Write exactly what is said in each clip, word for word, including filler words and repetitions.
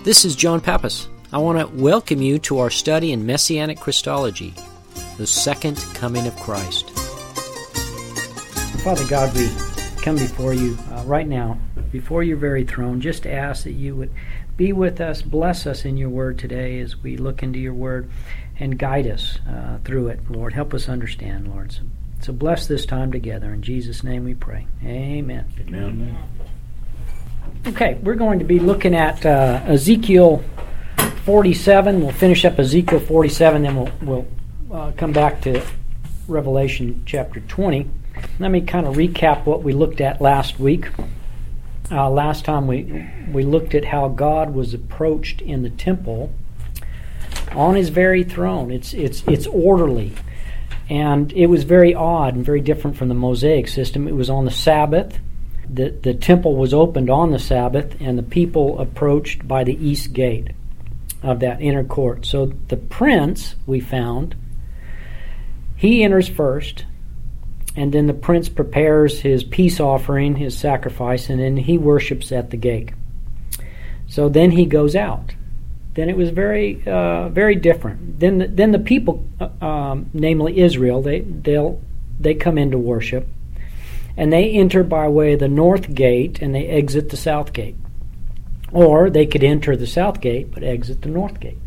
This is John Pappas. I want to welcome you to our study in Messianic Christology, the second coming of Christ. Father God, we come before you uh, right now, before your very throne, just to ask that you would be with us, bless us in your word today as we look into your word, and guide us uh, through it, Lord. Help us understand, Lord. So, so bless this time together. In Jesus' name we pray. Amen. Amen. Okay, we're going to be looking at uh, Ezekiel forty-seven. We'll finish up Ezekiel forty-seven, then we'll, we'll uh, come back to Revelation chapter twenty. Let me kind of recap what we looked at last week. Uh, last time we we looked at how God was approached in the temple on his very throne. It's it's it's orderly, and it was very odd and very different from the Mosaic system. It was on the Sabbath. The, the temple was opened on the Sabbath, and the people approached by the east gate of that inner court. So the prince, we found, he enters first, and then the prince prepares his peace offering, his sacrifice, and then he worships at the gate. So then he goes out. Then it was very, uh, very different. Then, the, then the people, uh, um, namely Israel, they they'll they come into worship. And they enter by way of the north gate, and they exit the south gate. Or they could enter the south gate, but exit the north gate.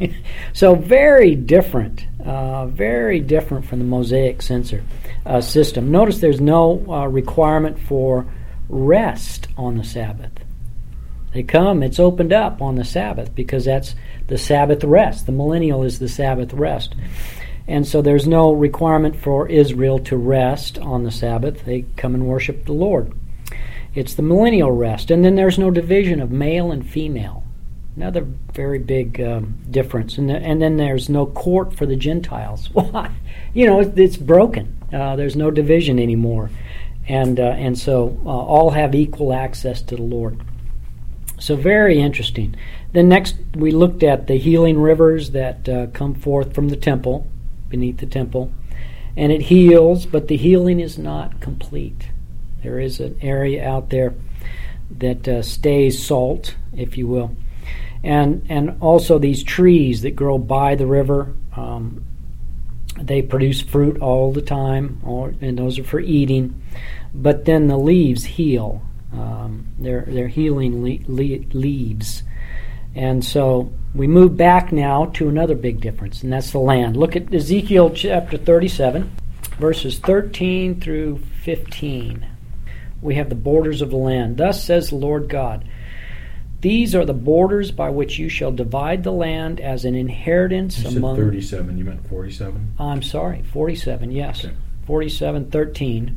So very different, uh, very different from the Mosaic censor, uh, system. Notice there's no uh, requirement for rest on the Sabbath. They come, it's opened up on the Sabbath, because that's the Sabbath rest. The millennial is the Sabbath rest. And so there's no requirement for Israel to rest on the Sabbath. They come and worship the Lord. It's the millennial rest. And then there's no division of male and female. Another very big um, difference. And, the, and then there's no court for the Gentiles. Why? You know, it's, it's broken. Uh, there's no division anymore. And, uh, and so uh, all have equal access to the Lord. So very interesting. Then next we looked at the healing rivers that uh, come forth from the temple, beneath the temple, and it heals, but the healing is not complete. There is an area out there that uh, stays salt, if you will, and and also these trees that grow by the river, um, they produce fruit all the time, or, and those are for eating, but then the leaves heal. Um, they're they're healing le- le- leaves. And so we move back now to another big difference, and that's the land. Look at Ezekiel chapter thirty-seven, verses thirteen through fifteen. We have the borders of the land. Thus says the Lord God, these are the borders by which you shall divide the land as an inheritance you among... You said thirty-seven, you meant forty-seven? I'm sorry, forty-seven, yes. Okay. forty-seven, thirteen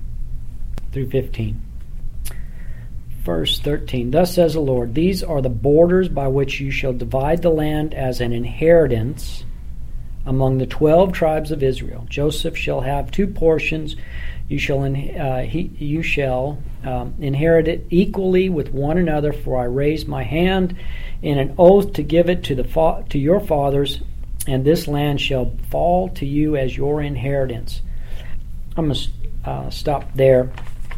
through fifteen. Verse thirteen, thus says the Lord, these are the borders by which you shall divide the land as an inheritance among the twelve tribes of Israel. Joseph shall have two portions. You shall in, uh, he, you shall um, inherit it equally with one another, for I raised my hand in an oath to give it to the fa- to your fathers, and this land shall fall to you as your inheritance. I'm going to uh, stop there.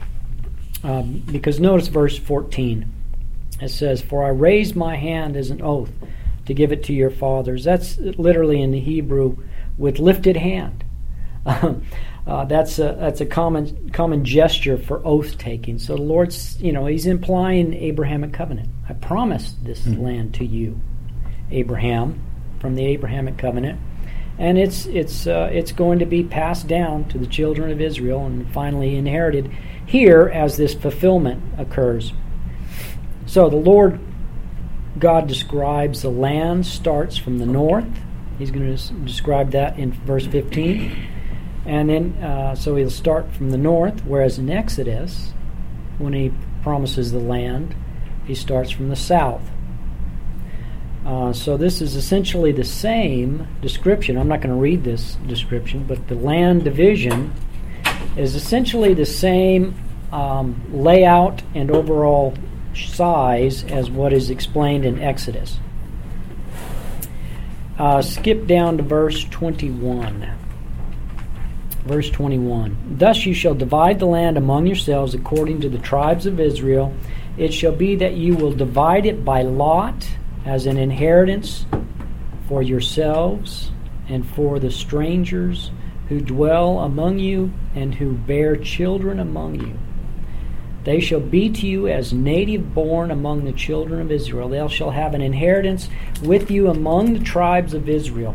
Um, because notice verse fourteen. It says, for I raised my hand as an oath to give it to your fathers. That's literally in the Hebrew with lifted hand. uh, that's a that's a common common gesture for oath taking. So the Lord's, you know, he's implying Abrahamic covenant. I promised this mm-hmm. land to you, Abraham, from the Abrahamic covenant, and it's it's uh, it's going to be passed down to the children of Israel and finally inherited here as this fulfillment occurs. So the Lord God describes the land starts from the north. He's going to describe that in verse fifteen. And then, uh, so he'll start from the north, whereas in Exodus, when he promises the land, he starts from the south. Uh, so this is essentially the same description. I'm not going to read this description, but the land division is essentially the same um, layout and overall size as what is explained in Exodus. Uh, skip down to verse twenty-one. Verse twenty-one. Thus you shall divide the land among yourselves according to the tribes of Israel. It shall be that you will divide it by lot as an inheritance for yourselves and for the strangers who dwell among you and who bear children among you. They shall be to you as native born among the children of Israel. They shall have an inheritance with you among the tribes of Israel.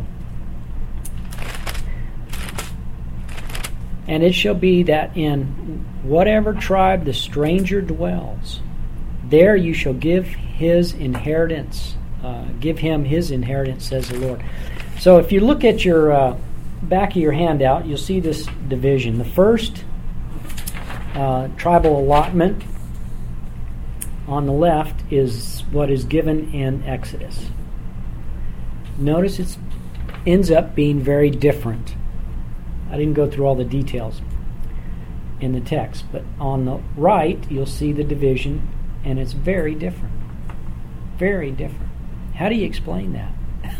And it shall be that in whatever tribe the stranger dwells, there you shall give his inheritance. Uh, give him his inheritance, says the Lord. So if you look at your uh, back of your handout, you'll see this division. The first uh, tribal allotment on the left is what is given in Exodus. Notice it ends up being very different. I didn't go through all the details in the text, but on the right you'll see the division, and it's very different. Very different. How do you explain that?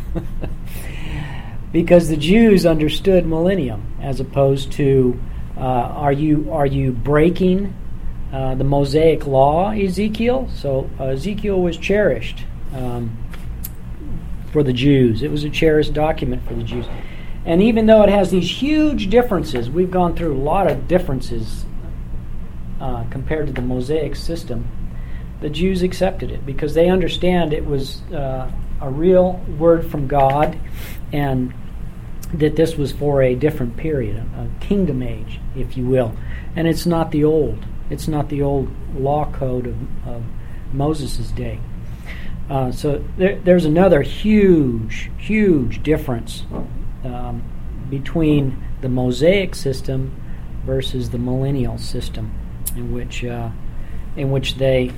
Because the Jews understood millennium, as opposed to uh, are you are you breaking uh, the Mosaic law, Ezekiel? So uh, Ezekiel was cherished um, for the Jews. It was a cherished document for the Jews. And even though it has these huge differences, we've gone through a lot of differences uh, compared to the Mosaic system, the Jews accepted it because they understand it was uh, a real word from God, and that this was for a different period, a, a kingdom age, if you will. And it's not the old. It's not the old law code of, of Moses' day. Uh, so there, there's another huge, huge difference um, between the Mosaic system versus the millennial system, in which uh, in which they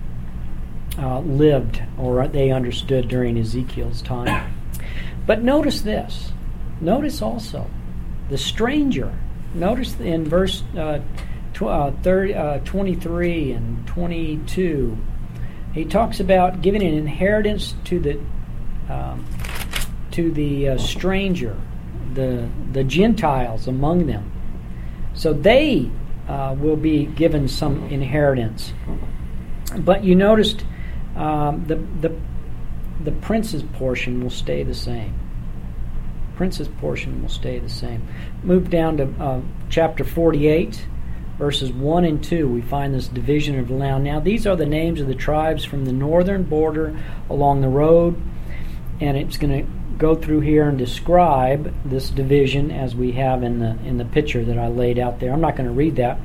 uh, lived, or they understood during Ezekiel's time. But notice this. Notice also the stranger. Notice in verse uh, tw- uh, thirty, uh, twenty-three and twenty-two, he talks about giving an inheritance to the um, to the uh, stranger, the the Gentiles among them. So they uh, will be given some inheritance. But you noticed um, the the the prince's portion will stay the same. Prince's portion will stay the same. Move down to uh, chapter forty-eight, verses one and two. We find this division of the land. Now these are the names of the tribes from the northern border along the road, and it's going to go through here and describe this division as we have in the in the picture that I laid out there. I'm not going to read that,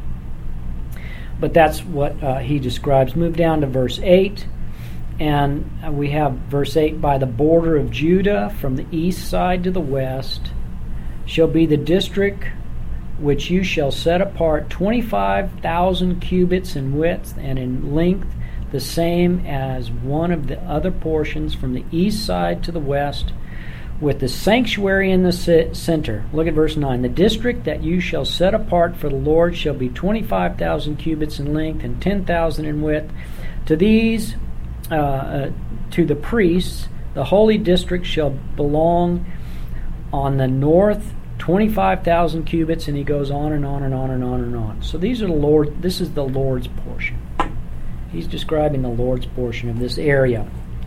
but that's what uh, he describes. Move down to verse eight. And we have verse eight, by the border of Judah from the east side to the west shall be the district which you shall set apart, twenty-five thousand cubits in width and in length, the same as one of the other portions from the east side to the west, with the sanctuary in the center. Look at verse nine. The district that you shall set apart for the Lord shall be twenty-five thousand cubits in length and ten thousand in width. To these Uh, uh, to the priests, the holy district shall belong on the north, twenty-five thousand cubits, and he goes on and on and on and on and on. So these are the Lord. This is the Lord's portion. He's describing the Lord's portion of this area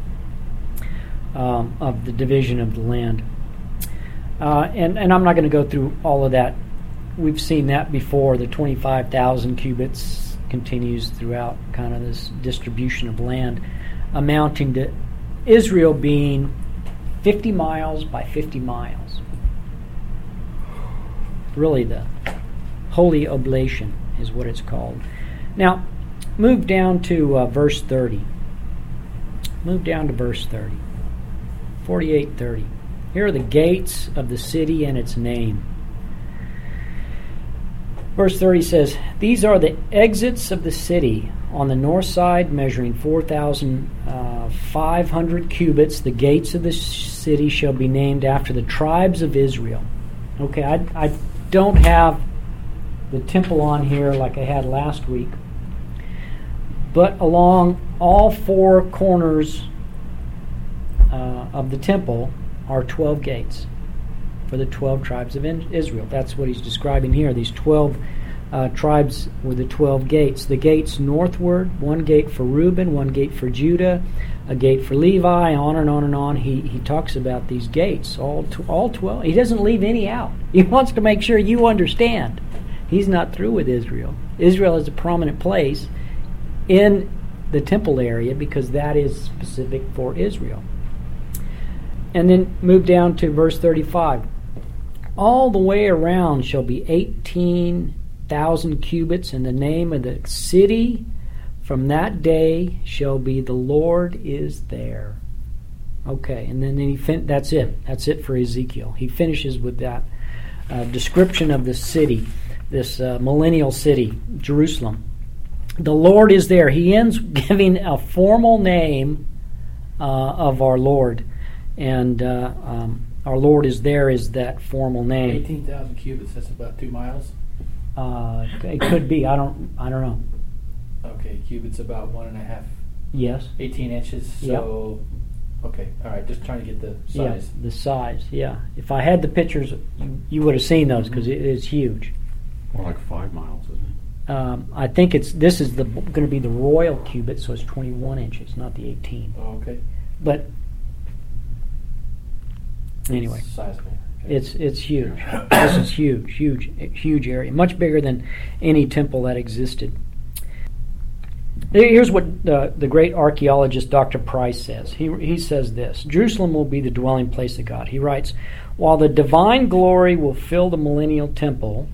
um, of the division of the land. Uh, and and I'm not going to go through all of that. We've seen that before. The twenty-five thousand cubits continues throughout kind of this distribution of land, amounting to Israel being fifty miles by fifty miles. Really, the Holy Oblation is what it's called. Now, move down to uh, verse thirty. Move down to verse thirty. forty-eight thirty. Here are the gates of the city and its name. Verse thirty says, these are the exits of the city. On the north side, measuring four thousand five hundred cubits, the gates of the city shall be named after the tribes of Israel. Okay, I, I don't have the temple on here like I had last week, but along all four corners uh, of the temple are twelve gates for the twelve tribes of Israel. That's what he's describing here, these twelve uh, tribes with the twelve gates. The gates northward, one gate for Reuben, one gate for Judah, a gate for Levi, on and on and on. He he talks about these gates, all tw- all twelve. He doesn't leave any out. He wants to make sure you understand. He's not through with Israel. Israel is a prominent place in the temple area because that is specific for Israel. And then move down to verse thirty-five. All the way around shall be eighteen thousand cubits, and the name of the city from that day shall be the Lord is there. Okay, and then he fin- that's it. That's it for Ezekiel. He finishes with that uh, description of the city, this uh, millennial city, Jerusalem. The Lord is there. He ends giving a formal name uh, of our Lord, and uh, um, our Lord is there is that formal name. eighteen thousand cubits, that's about two miles? Uh, it could be. I don't I don't know. Okay, cubits about one and a half, Yes. eighteen inches, so, okay, all right, just trying to get the size. Yeah, the size, yeah. If I had the pictures, you, you would have seen those because it is huge. More like five miles, isn't it? Um, I think it's this is the going to be the royal cubit, so it's twenty-one inches, not the eighteen. Oh, okay. But anyway, It's sizable. Okay. it's it's huge. This is huge, huge, huge area, much bigger than any temple that existed. Here's what uh, the great archaeologist Doctor Price says. He he says this: Jerusalem will be the dwelling place of God. He writes, while the divine glory will fill the millennial temple,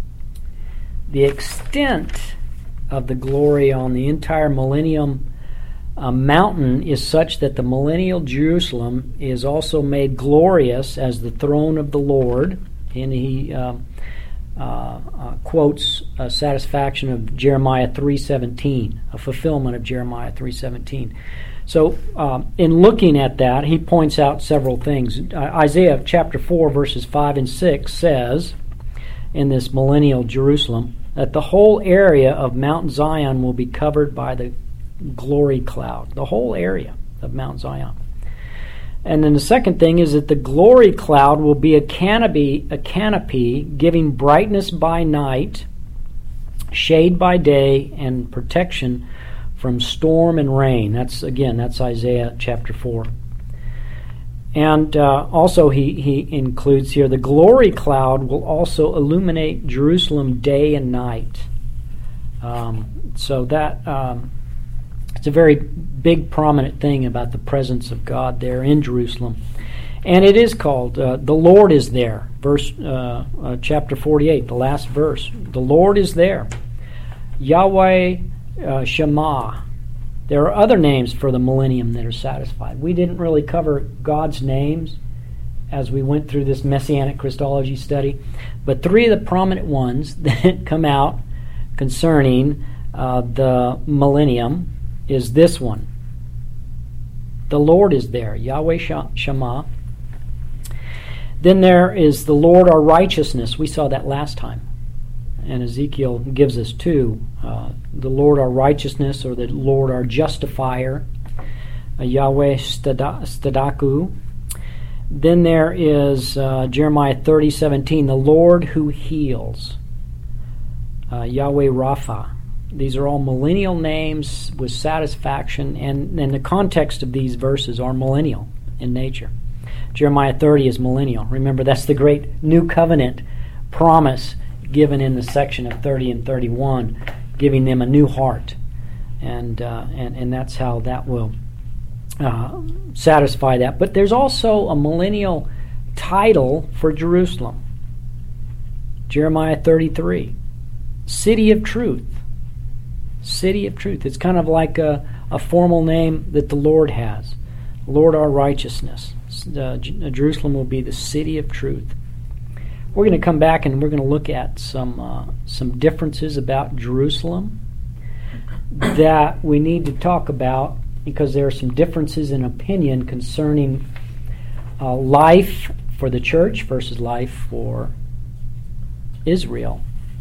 the extent of the glory on the entire millennium uh, mountain is such that the millennial Jerusalem is also made glorious as the throne of the Lord. And he uh, uh, uh, quotes a satisfaction of Jeremiah three seventeen, a fulfillment of Jeremiah three seventeen. So um, in looking at that, he points out several things. Uh, Isaiah chapter four, verses five and six says, in this millennial Jerusalem, that the whole area of Mount Zion will be covered by the glory cloud. The whole area of Mount Zion. And then the second thing is that the glory cloud will be a canopy, a canopy giving brightness by night, shade by day, and protection from storm and rain. That's again, that's Isaiah chapter four. And uh, also he, he includes here, the glory cloud will also illuminate Jerusalem day and night. Um, so that um, it's a very big, prominent thing about the presence of God there in Jerusalem. And it is called, uh, the Lord is there. Verse uh, uh, chapter forty-eight, the last verse. The Lord is there. Yahweh uh, Shema. There are other names for the millennium that are satisfied. We didn't really cover God's names as we went through this Messianic Christology study, but three of the prominent ones that come out concerning uh, the millennium is this one. The Lord is there, Yahweh Shema. Then there is the Lord our righteousness. We saw that last time. And Ezekiel gives us two. Uh, the Lord our righteousness, or the Lord our justifier, uh, Yahweh Stadaku. Then there is uh, Jeremiah thirty seventeen, the Lord who heals, uh, Yahweh Rapha. These are all millennial names with satisfaction, and, and the context of these verses are millennial in nature. Jeremiah thirty is millennial. Remember, that's the great new covenant promise given in the section of thirty and thirty-one, giving them a new heart. And uh, and, and that's how that will uh, satisfy that. But there's also a millennial title for Jerusalem. Jeremiah thirty-three, City of Truth. City of Truth. It's kind of like a, a formal name that the Lord has. Lord our righteousness. Uh, Jerusalem will be the City of Truth. We're going to come back and we're going to look at some uh, some differences about Jerusalem that we need to talk about, because there are some differences in opinion concerning uh, life for the church versus life for Israel.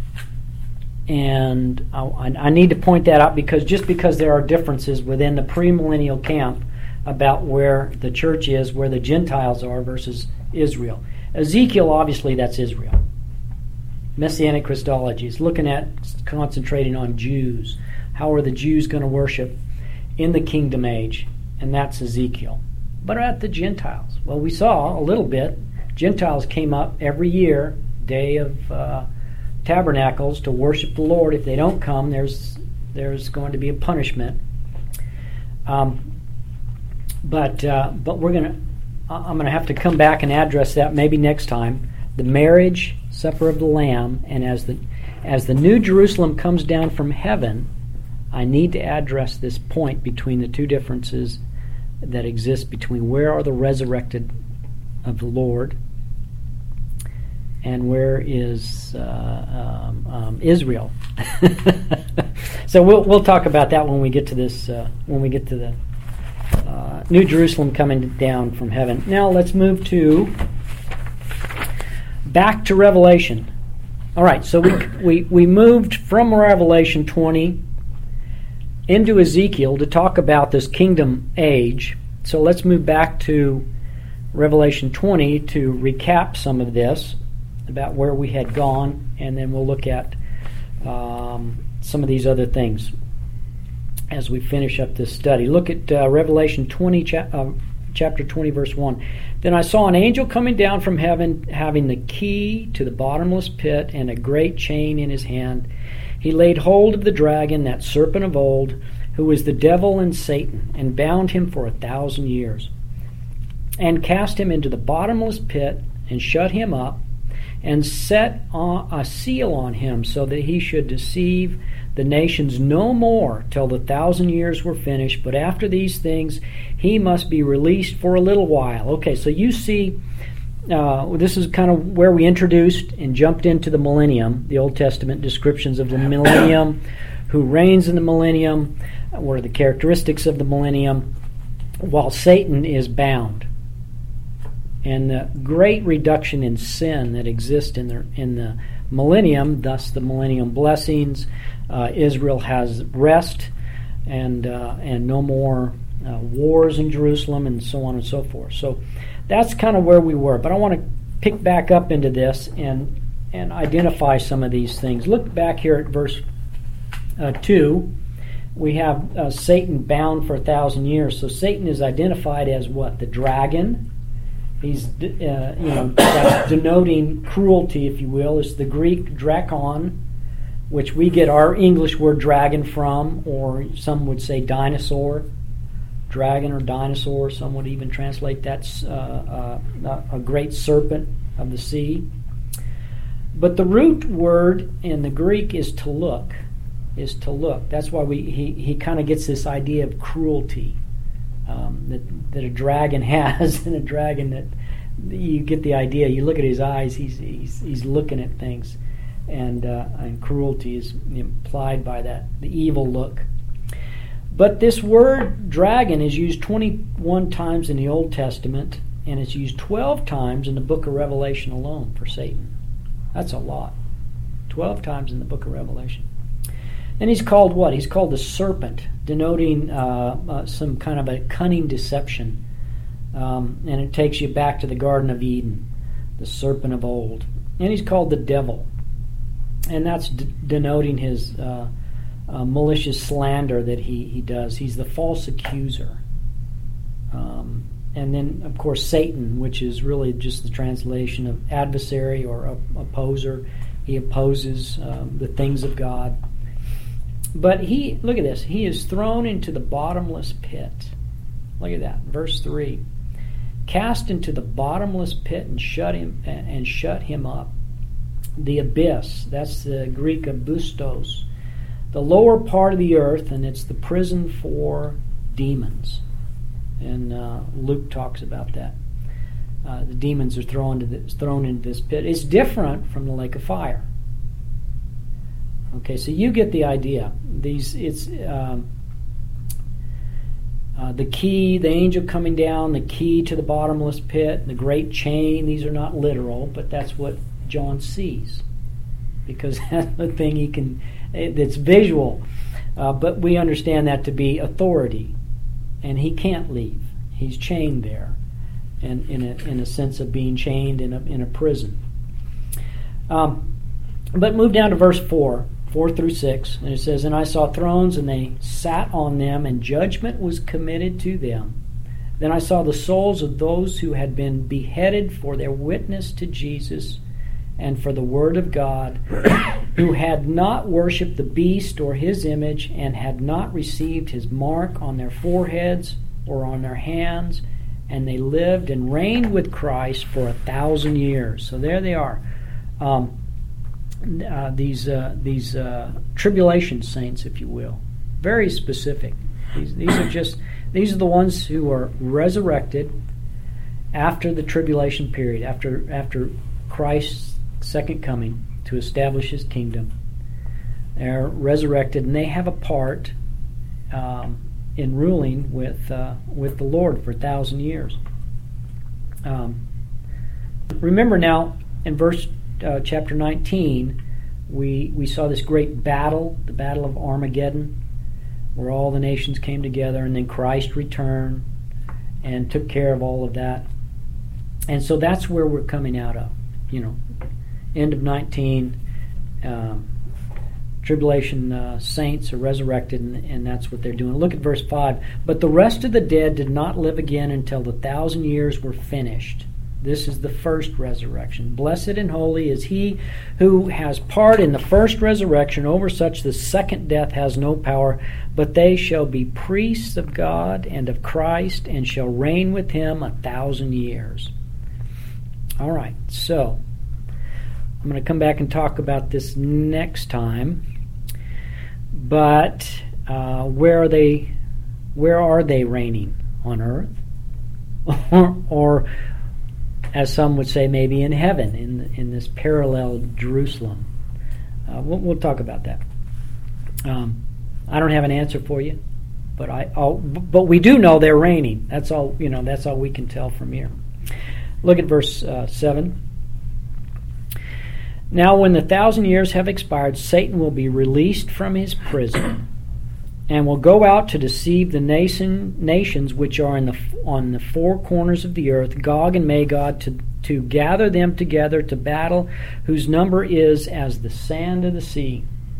And I, I need to point that out, because just because there are differences within the premillennial camp about where the church is, where the Gentiles are versus Israel. Ezekiel, obviously, that's Israel. Messianic Christology. It's looking at, concentrating on Jews. How are the Jews going to worship in the kingdom age? And that's Ezekiel. But at the Gentiles? Well, we saw a little bit. Gentiles came up every year, day of uh, tabernacles, to worship the Lord. If they don't come, there's there's going to be a punishment. Um, but uh, but we're gonna. I'm gonna have to come back and address that maybe next time. The marriage supper of the Lamb, and as the as the New Jerusalem comes down from heaven, I need to address this point between the two differences that exist between where are the resurrected of the Lord and where is uh, um, um, Israel. So we'll we'll talk about that when we get to this uh, when we get to the uh, New Jerusalem coming down from heaven. Now let's move to back to Revelation. All right, so we we we moved from Revelation twenty into Ezekiel to talk about this kingdom age. So let's move back to Revelation twenty to recap some of this about where we had gone, and then we'll look at um, some of these other things as we finish up this study. Look at uh, Revelation twenty, cha- uh, chapter twenty, verse one. Then I saw an angel coming down from heaven, having the key to the bottomless pit and a great chain in his hand. He laid hold of the dragon, that serpent of old, who is the devil and Satan, and bound him for a thousand years, and cast him into the bottomless pit, and shut him up, and set a seal on him, so that he should deceive the nations no more till the thousand years were finished. But after these things he must be released for a little while. Okay, so you see, uh, this is kind of where we introduced and jumped into the millennium, the Old Testament descriptions of the millennium, who reigns in the millennium, what are the characteristics of the millennium, while Satan is bound. And the great reduction in sin that exists in the in the millennium, thus the millennium blessings. Uh, Israel has rest and uh, and no more uh, wars in Jerusalem, and so on and so forth. So that's kind of where we were. But I want to pick back up into this and and identify some of these things. Look back here at verse uh, two. We have uh, Satan bound for a thousand years. So Satan is identified as what? The dragon. He's, uh, you know, that's denoting cruelty, if you will. It's the Greek drakon, which we get our English word dragon from, or some would say dinosaur, dragon or dinosaur. Some would even translate that uh, uh, a great serpent of the sea. But the root word in the Greek is to look, is to look. That's why we he, he kind of gets this idea of cruelty. Um, that, that a dragon has, and a dragon that you get the idea. You look at his eyes; he's he's, he's looking at things, and uh, and cruelty is implied by that, the evil look. But this word dragon is used twenty-one times in the Old Testament, and it's used twelve times in the Book of Revelation alone for Satan. That's a lot. Twelve times in the Book of Revelation. And he's called what? He's called the serpent, denoting uh, uh, some kind of a cunning deception. Um, and it takes you back to the Garden of Eden, the serpent of old. And he's called the devil. And that's d- denoting his uh, uh, malicious slander that he, he does. He's the false accuser. Um, and then, of course, Satan, which is really just the translation of adversary or op- opposer. He opposes um, the things of God. But he, look at this, he is thrown into the bottomless pit. Look at that, verse three. Cast into the bottomless pit and shut him and shut him up. The abyss, that's the Greek abustos. The lower part of the earth, and it's the prison for demons. And uh, Luke talks about that. Uh, the demons are thrown into this, thrown into this pit. It's different from the lake of fire. Okay, so you get the idea. These, it's um, uh, the key, the angel coming down, the key to the bottomless pit, the great chain. These are not literal, but that's what John sees, because that's the thing he can. It's visual, uh, but we understand that to be authority, and he can't leave. He's chained there, and in a in a sense of being chained in a in a prison. Um, But move down to verse four, four through six, and it says, "And I saw thrones, and they sat on them, and judgment was committed to them. Then I saw the souls of those who had been beheaded for their witness to Jesus and for the word of God, who had not worshipped the beast or his image, and had not received his mark on their foreheads or on their hands, and they lived and reigned with Christ for a thousand years." So there they are. Um, uh, these uh, these uh, tribulation saints, if you will, very specific. These, these are just these are the ones who are resurrected after the tribulation period, after after Christ's second coming to establish His kingdom. They're resurrected, and they have a part um, in ruling with uh, with the Lord for a thousand years. Um, remember now, in verse uh, chapter nineteen, we we saw this great battle, the Battle of Armageddon, where all the nations came together, and then Christ returned and took care of all of that. And so that's where we're coming out of. You know, end of nineteen, um, tribulation uh, saints are resurrected, and, and that's what they're doing. Look at verse five. "But the rest of the dead did not live again until the thousand years were finished." This is the first resurrection. "Blessed and holy is he who has part in the first resurrection. Over such the second death has no power, but they shall be priests of God and of Christ, and shall reign with him a thousand years." All right, so I'm going to come back and talk about this next time. But uh, where are they? Where are they reigning? On earth, or, or as some would say, maybe in heaven, in in this parallel Jerusalem? Uh, we'll, we'll talk about that. Um, I don't have an answer for you, but I I'll, but we do know they're reigning. That's all you know. That's all we can tell from here. Look at verse uh, seven. "Now when the thousand years have expired, Satan will be released from his prison, and will go out to deceive the nation, nations which are in the on the four corners of the earth, Gog and Magog, to, to gather them together to battle, whose number is as the sand of the sea.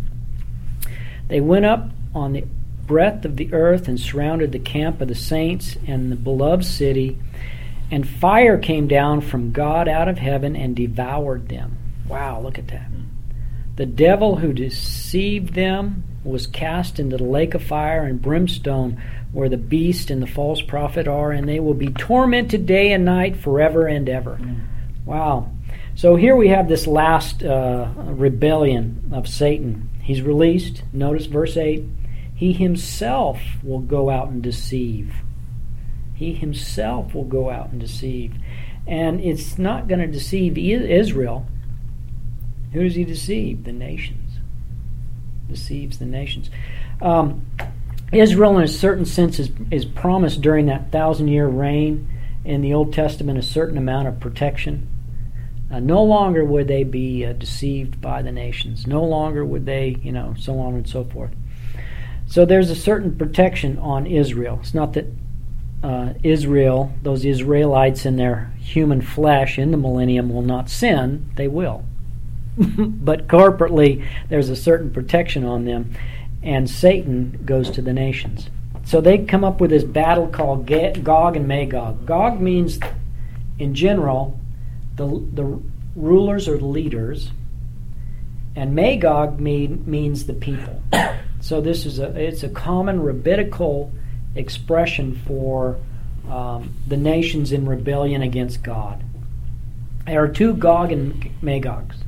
They went up on the breadth of the earth and surrounded the camp of the saints and the beloved city, and fire came down from God out of heaven and devoured them." Wow, look at that. "The devil who deceived them was cast into the lake of fire and brimstone, where the beast and the false prophet are, and they will be tormented day and night forever and ever." Mm. Wow. So here we have this last uh, rebellion of Satan. He's released. Notice verse eight. "He himself will go out and deceive." He himself will go out and deceive. And it's not going to deceive Israel. Who does he deceive? The nations. Deceives the nations. Um, Israel, in a certain sense, is, is promised during that thousand-year reign in the Old Testament a certain amount of protection. Uh, no longer would they be uh, deceived by the nations. No longer would they, you know, so on and so forth. So there's a certain protection on Israel. It's not that uh, Israel, those Israelites in their human flesh in the millennium will not sin. They will. But corporately, there's a certain protection on them, and Satan goes to the nations. So they come up with this battle called Gog and Magog. Gog means, in general, the the rulers or leaders, and Magog mean, means the people. So this is a it's a common rabbinical expression for um, the nations in rebellion against God. There are two Gog and Magogs.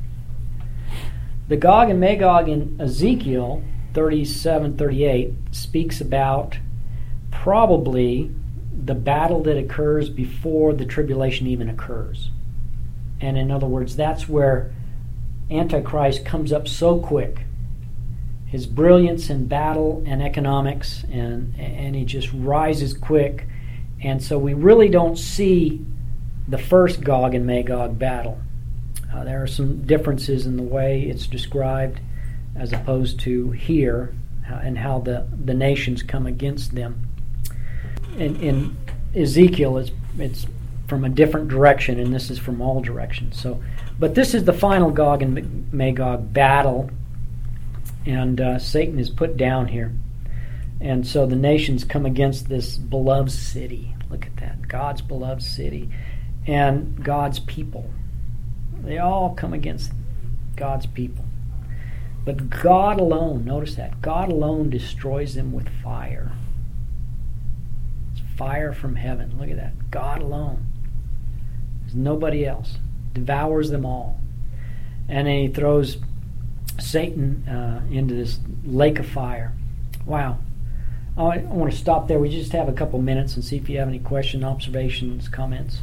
The Gog and Magog in Ezekiel thirty-seven, thirty-eight speaks about probably the battle that occurs before the tribulation even occurs. And in other words, that's where Antichrist comes up so quick. His brilliance in battle and economics, and and he just rises quick. And so we really don't see the first Gog and Magog battle. Uh, there are some differences in the way it's described as opposed to here, uh, and how the, the nations come against them. In, in Ezekiel, it's, it's from a different direction, and this is from all directions. So, but this is the final Gog and Magog battle, and uh, Satan is put down here. And so the nations come against this beloved city. Look at that. God's beloved city. And God's people. They all come against God's people. But God alone, notice that, God alone destroys them with fire. It's fire from heaven. Look at that. God alone. There's nobody else. Devours them all. And then he throws Satan uh, into this lake of fire. Wow. I want to stop there. We just have a couple minutes and see if you have any questions, observations, comments.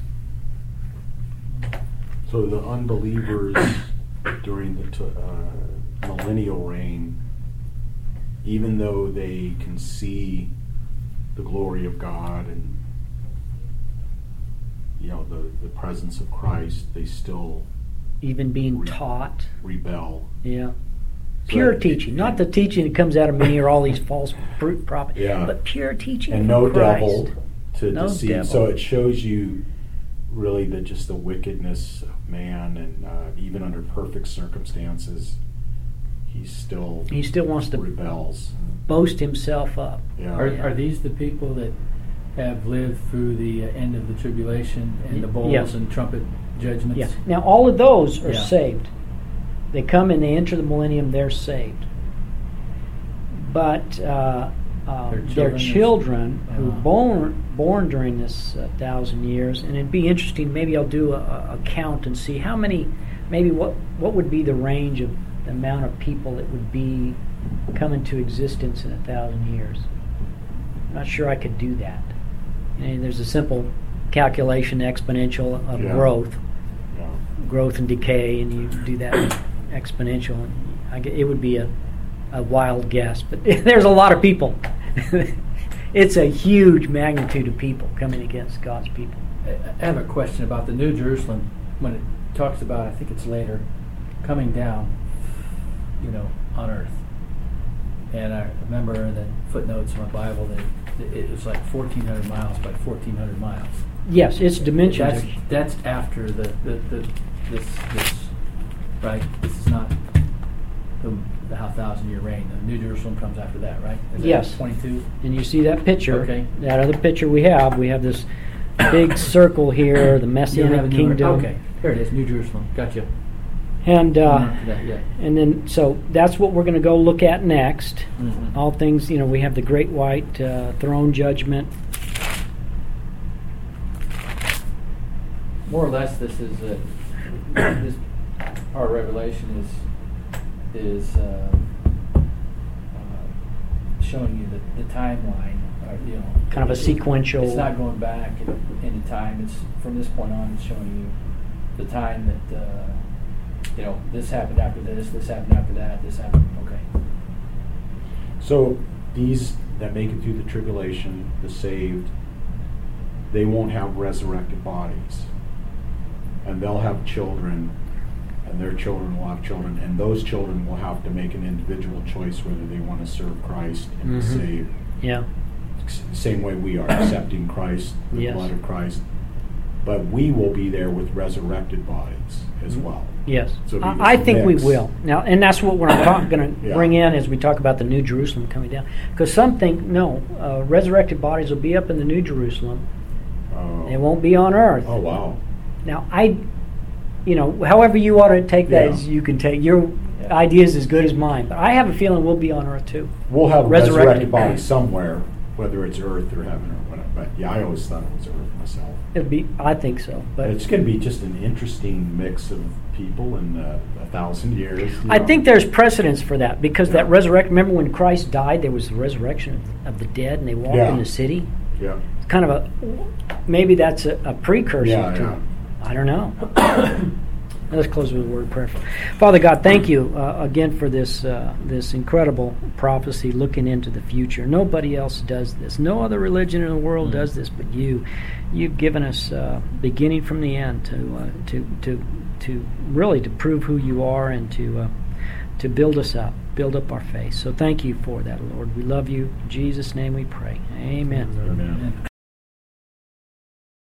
So the unbelievers during the t- uh, millennial reign, even though they can see the glory of God and you know the, the presence of Christ, they still even being re- taught. rebel. Yeah. Pure So, teaching, not the teaching that comes out of me or all these false prophets, Yeah. but pure teaching and of no Christ. devil to No deceive. devil. So it shows you really the just the wickedness of man, and uh, even under perfect circumstances, he still He still wants to rebels. boast himself up. Yeah. Are, are these the people that have lived through the uh, end of the tribulation and the bowls Yes. and trumpet judgments? Yeah. Now all of those are Yeah. saved. They come and they enter the millennium. They're saved. But uh, uh, Their their children children is- who uh-huh. born born during this uh, thousand years, and it'd be interesting. Maybe I'll do a, a count and see how many. Maybe what what would be the range of the amount of people that would be come into existence in a thousand years. I'm not sure I could do that. And there's a simple calculation, exponential of Yeah. growth, Yeah. growth and decay, and you do that exponential. And I get, it would be a, a wild guess, but there's a lot of people. It's a huge magnitude of people coming against God's people. I have a question about the New Jerusalem when it talks about, I think it's later, coming down, you know, on earth. And I remember in the footnotes of my Bible that it was like fourteen hundred miles by fourteen hundred miles. Yes, its dimensions. That's, are- that's after the, the, the this this right. This is not the the thousand year reign. The New Jerusalem comes after that, right? Is that Yes. twenty-two. And you see that picture, Okay. that other picture we have, we have this big circle here, the You Messianic have a new- kingdom. Okay, there it is, New Jerusalem. Gotcha. And uh, After that, yeah. and then, so that's what we're going to go look at next. Mhm. All things, you know, we have the great white uh, throne judgment. More or less, this is a, this part of Revelation is is uh, uh, showing you the, the timeline. Uh, you know, Kind of a it- sequential- It's not going back in, into time. It's from this point on. It's showing you the time that uh, you know this happened after this. This happened after that. This happened. Okay. So these that make it through the tribulation, the saved, they won't have resurrected bodies. And they'll have children, and their children will have children, and those children will have to make an individual choice whether they want to serve Christ and be Mhm. saved. Yeah. S- Same way we are, accepting Christ, the Yes. blood of Christ. But we will be there with resurrected bodies as well. Yes, So it'll be I, I this think we mix. will now, and that's what we're going to Yeah. bring in as we talk about the New Jerusalem coming down. Because some think no, uh, resurrected bodies will be up in the New Jerusalem; Oh. they won't be on earth. Oh, wow. Now, I, you know, however you want to take that, Yeah. as you can take your idea is as good as mine. But I have a feeling we'll be on earth too. We'll have Resurrected. resurrected bodies somewhere, whether it's earth or heaven or whatever. But yeah, I always thought it was earth myself. It'll be, I think so. But It's going to be just an interesting mix of people in uh, a thousand years. you I know. think there's precedence for that because that Yeah. resurrection. Remember when Christ died, there was the resurrection of, of the dead, and they walked Yeah. in the city. Yeah. It's kind of a maybe that's a, a precursor Yeah, to. yeah. I don't know. Let's close with a word of prayer. Father God, thank you uh, again for this uh, this incredible prophecy looking into the future. Nobody else does this. No other religion in the world does this but you. You've given us uh, beginning from the end to uh, to to to really to prove who you are and to uh, to build us up, build up our faith. So thank you for that, Lord. We love you. In Jesus' name we pray. Amen. Amen. Amen.